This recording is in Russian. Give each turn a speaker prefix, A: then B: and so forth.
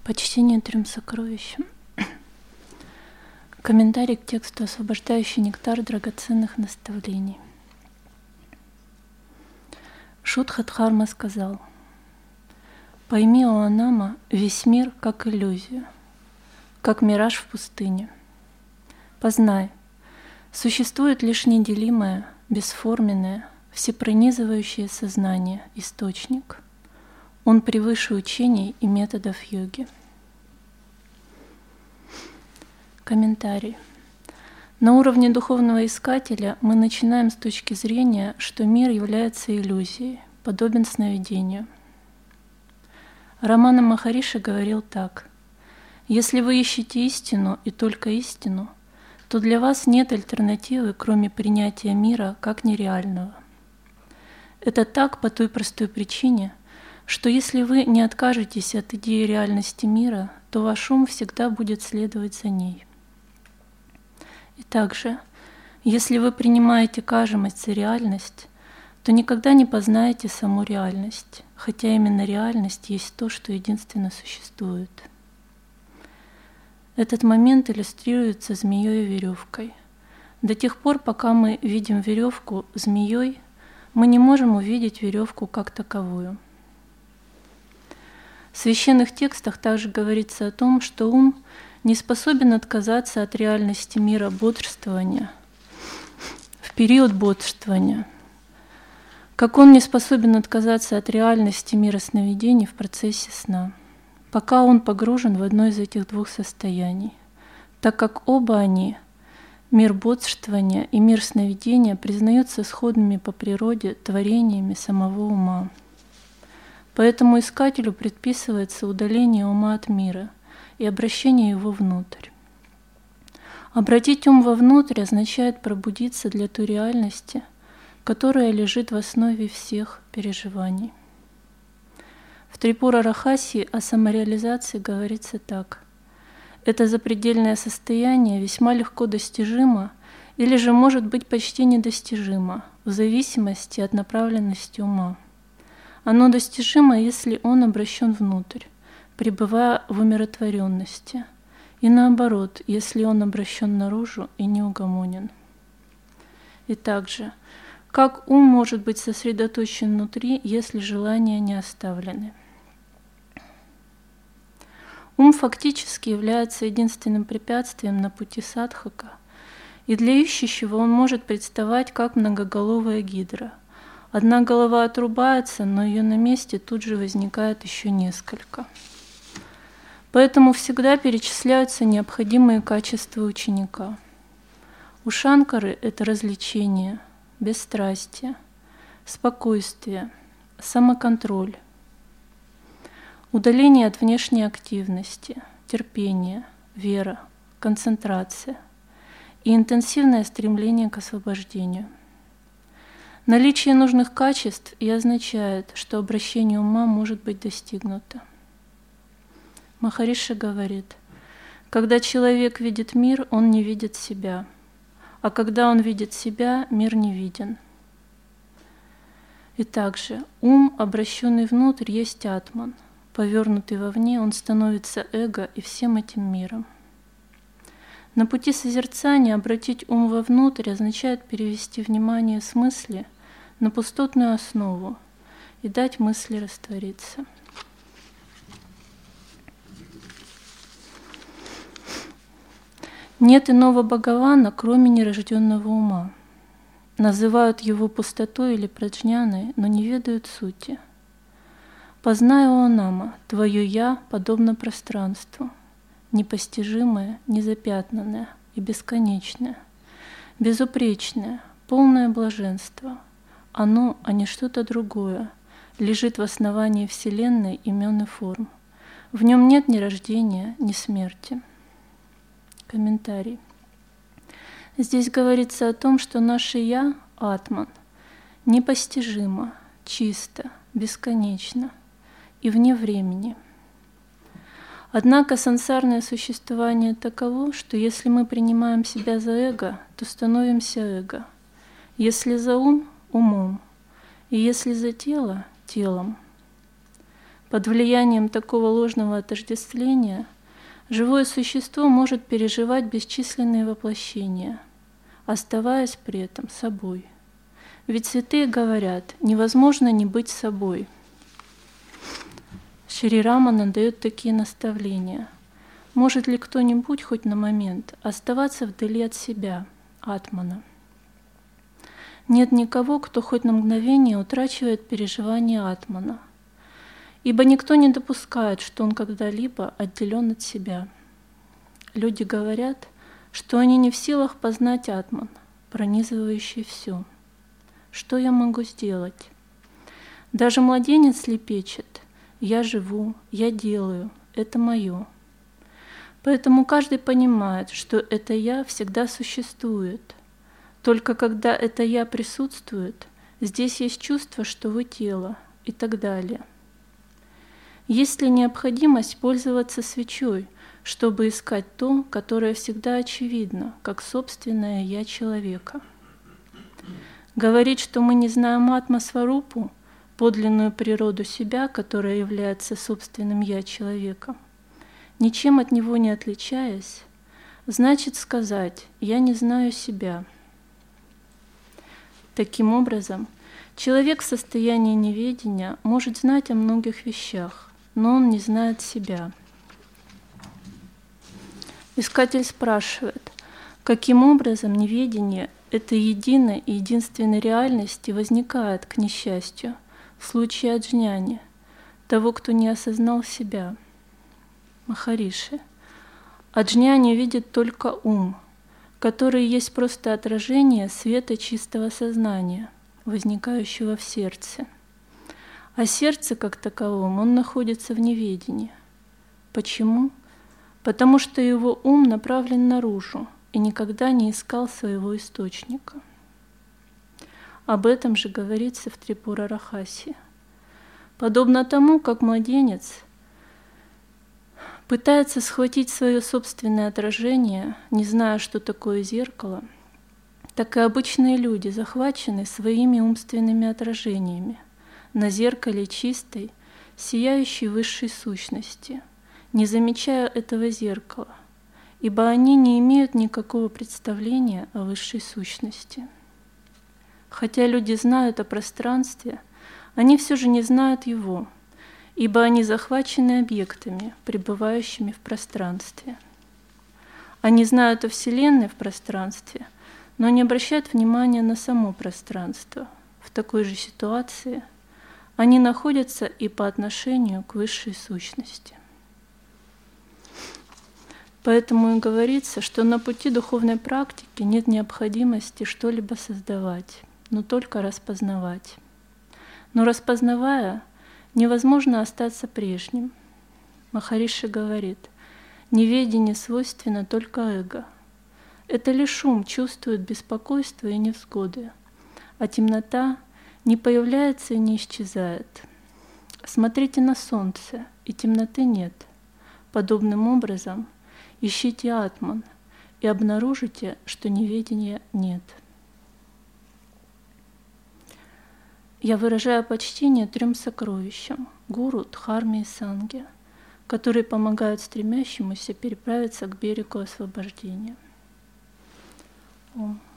A: Почтение трем сокровищам. Комментарий к тексту «Освобождающий нектар драгоценных наставлений». Шудхадхарма сказал: «Пойми, о Анама, весь мир как иллюзию, как мираж в пустыне. Познай, существует лишь неделимое, бесформенное, всепронизывающее сознание, источник. Он превыше учений и методов йоги». Комментарий. На уровне духовного искателя мы начинаем с точки зрения, что мир является иллюзией, подобен сновидению. Рамана Махариши говорил так: «Если вы ищете истину и только истину, то для вас нет альтернативы, кроме принятия мира как нереального. Это так по той простой причине, что если вы не откажетесь от идеи реальности мира, то ваш ум всегда будет следовать за ней. И также, если вы принимаете кажемость за реальность, то никогда не познаете саму реальность, хотя именно реальность есть то, что единственно существует». Этот момент иллюстрируется змеей и веревкой. До тех пор, пока мы видим веревку змеей, мы не можем увидеть веревку как таковую. В священных текстах также говорится о том, что ум не способен отказаться от реальности мира бодрствования в период бодрствования, как он не способен отказаться от реальности мира сновидений в процессе сна, пока он погружен в одно из этих двух состояний, так как оба они, мир бодрствования и мир сновидения, признаются сходными по природе творениями самого ума. Поэтому искателю предписывается удаление ума от мира и обращение его внутрь. Обратить ум вовнутрь означает пробудиться для той реальности, которая лежит в основе всех переживаний. В Трипура Рахаси о самореализации говорится так: «Это запредельное состояние весьма легко достижимо или же может быть почти недостижимо в зависимости от направленности ума. Оно достижимо, если он обращен внутрь, пребывая в умиротворенности, и наоборот, если он обращен наружу и неугомонен». И также, как ум может быть сосредоточен внутри, если желания не оставлены? Ум фактически является единственным препятствием на пути садхака, и для ищущего он может представать как многоголовая гидра. Одна голова отрубается, но ее на месте тут же возникает еще несколько. Поэтому всегда перечисляются необходимые качества ученика. У Шанкары это развлечение, бесстрастие, спокойствие, самоконтроль, удаление от внешней активности, терпение, вера, концентрация и интенсивное стремление к освобождению. Наличие нужных качеств и означает, что обращение ума может быть достигнуто. Махариши говорит: «Когда человек видит мир, он не видит себя, а когда он видит себя, мир не виден». И также ум, обращенный внутрь, есть атман. Повернутый вовне, он становится эго и всем этим миром. На пути созерцания обратить ум вовнутрь означает перевести внимание с мысли на пустотную основу и дать мысли раствориться. Нет иного Бхагавана, кроме нерожденного ума. Называют его пустотой или праджняной, но не ведают сути. Познай, о Анама, твое «я» подобно пространству, непостижимое, незапятнанное и бесконечное, безупречное, полное блаженство. Оно, а не что-то другое, лежит в основании Вселенной имен и форм. В нем нет ни рождения, ни смерти. Комментарий. Здесь говорится о том, что наше «я», атман, непостижимо, чисто, бесконечно и вне времени. Однако сансарное существование таково, что если мы принимаем себя за эго, то становимся эго, если за ум – умом, и если за тело – телом. Под влиянием такого ложного отождествления живое существо может переживать бесчисленные воплощения, оставаясь при этом собой. Ведь святые говорят, невозможно не быть собой. Шри Рамана дает такие наставления. Может ли кто-нибудь хоть на момент оставаться вдали от себя, атмана? Нет никого, кто хоть на мгновение утрачивает переживание атмана, ибо никто не допускает, что он когда-либо отделен от себя. Люди говорят, что они не в силах познать атман, пронизывающий все. Что я могу сделать? Даже младенец лепечет: «Я живу, я делаю, это мое». Поэтому каждый понимает, что это «я» всегда существует. Только когда это «я» присутствует, здесь есть чувство, что вы тело, и так далее. Есть ли необходимость пользоваться свечой, чтобы искать то, которое всегда очевидно, как собственное «я» человека? Говорить, что мы не знаем атма-сварупу, подлинную природу себя, которая является собственным «я» человека, ничем от него не отличаясь, значит сказать «я не знаю себя». Таким образом, человек в состоянии неведения может знать о многих вещах, но он не знает себя. Искатель спрашивает, каким образом неведение этой единой и единственной реальности возникает, к несчастью, в случае аджняни, того, кто не осознал себя. Махариши. Аджняни видит только ум, который есть просто отражение света чистого сознания, возникающего в сердце. А сердце, как таковом, он находится в неведении. Почему? Потому что его ум направлен наружу и никогда не искал своего источника. Об этом же говорится в Трипура-Рахасе. Подобно тому, как младенец пытается схватить свое собственное отражение, не зная, что такое зеркало, так и обычные люди захвачены своими умственными отражениями на зеркале чистой, сияющей высшей сущности, не замечая этого зеркала, ибо они не имеют никакого представления о высшей сущности. Хотя люди знают о пространстве, они все же не знают его, ибо они захвачены объектами, пребывающими в пространстве. Они знают о Вселенной в пространстве, но не обращают внимания на само пространство. В такой же ситуации они находятся и по отношению к высшей сущности. Поэтому и говорится, что на пути духовной практики нет необходимости что-либо создавать, но только распознавать. Но распознавая, невозможно остаться прежним. Махариши говорит, неведение свойственно только эго. Это лишь ум чувствует беспокойство и невзгоды, а темнота не появляется и не исчезает. Смотрите на солнце, и темноты нет. Подобным образом ищите атман и обнаружите, что неведения нет. Я выражаю почтение 3 сокровищам – гуру, дхарме и санге, которые помогают стремящемуся переправиться к берегу освобождения. Ом.